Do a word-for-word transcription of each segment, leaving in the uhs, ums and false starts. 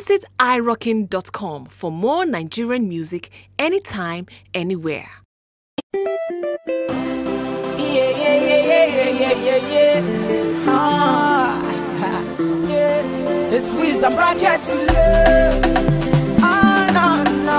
Visit i rockin dot com for more Nigerian music anytime, anywhere. Yeah, yeah, yeah, yeah, yeah, yeah, yeah. Ah, yeah. It's with a bracket to love. Ah, no, no,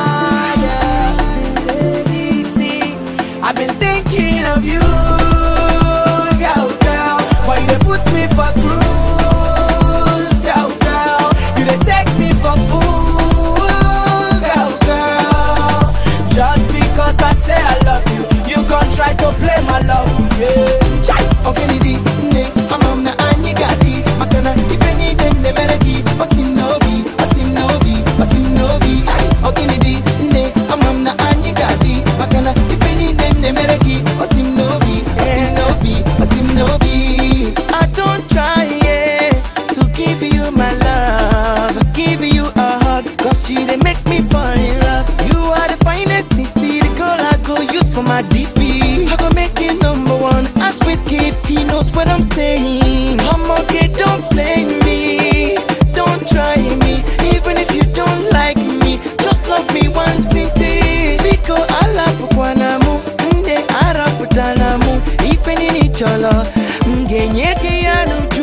yeah. See, see, I've been thinking of you, girl, girl. Why you put me for cruise, girl, girl? You dey take me for fool, girl, girl. Just because I say I love you, you gon' try to play my love, yeah. Okay, di ne, amam na anyi gadi, makana ifeni dende mereki, osim novi, osim novi, osim novi. Okay, di ne, amam na anyi gadi, makana ifeni dende mereki, osim novi, osim novi, osim novi. I don't try yeah, to give you my love, to give you a hug, cause you they make me fall in love. You are the finest, see the girl I go use for my D P. I go make you number one. As Whiskey, he knows what I'm saying. I'm okay, don't play me, don't try me. Even if you don't like me, just love me one titi. Biko alapu kwanamu, nde arapu tanamu. Ifeni ni cholo, mge nyeke ya nuju.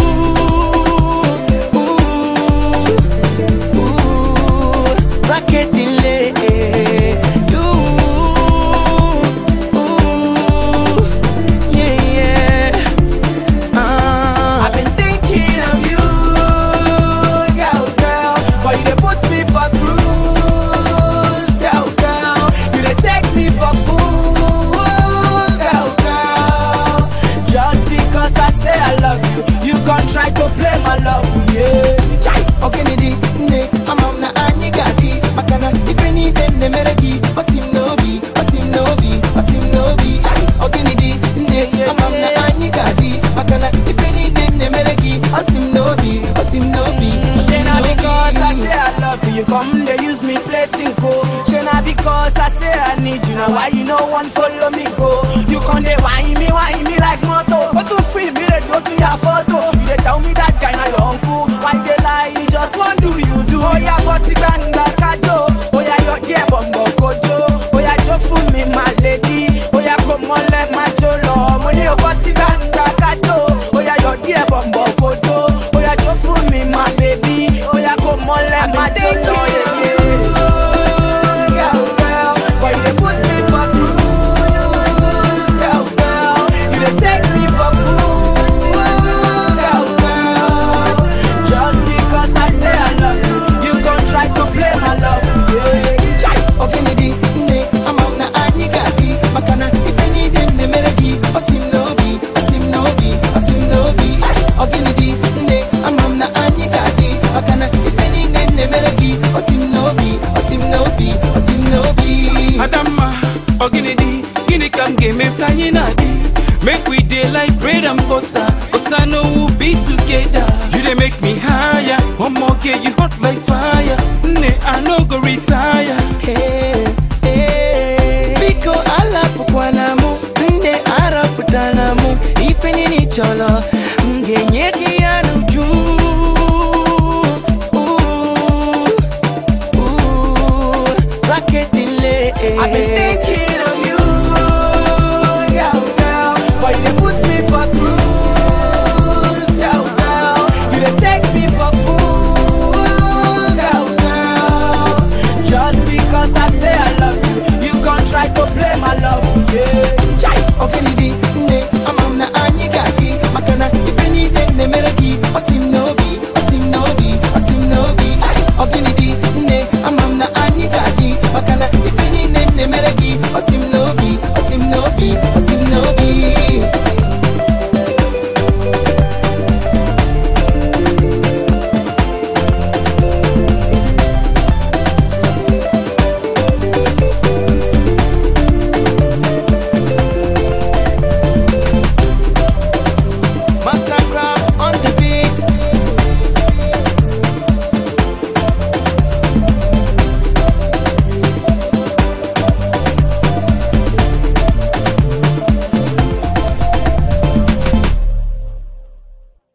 Ooh, ooh, rocket ile. Try to play my love, yeah. Okay, di ne, amam na anyi gadi, makana ifeni dende mereki, osim novi, osim novi, osim novi. Okay, di ne, amam na anyi gadi, makana ifeni dende mereki, osim novi, osim novi. Say na because I say I love you, you come they use me play tinko. Say na because I say I need you, now why you no one follow me go? You come they whine me, whine me like moto, but to feel me they go to your photo. Tell me that guy na your uncle. Why they lie? You just want do you do? Oh yeah, bossy banga kajo. Oh yeah, your dear bumbo kojo. Oh yeah, just for me my lady. Oh yeah, come on let my cholo. Money your bossy banga kajo. Oh yeah, your dear bumbo kojo. Oh yeah, just for me my baby. Oh yeah, come on let my cholo. Make we day like bread and butter, cause I know we'll be together. You they make me higher, one more get you hot like fire. Ne, I no go retire. Hey, hey. Biko alapu kwanamu, nde arapu tanamu. Ifeni ni cholo, mge nyeki ya nuju. Ooh, ooh, rocket ile. I've been thinking of you, girl, girl. Why you put me for through?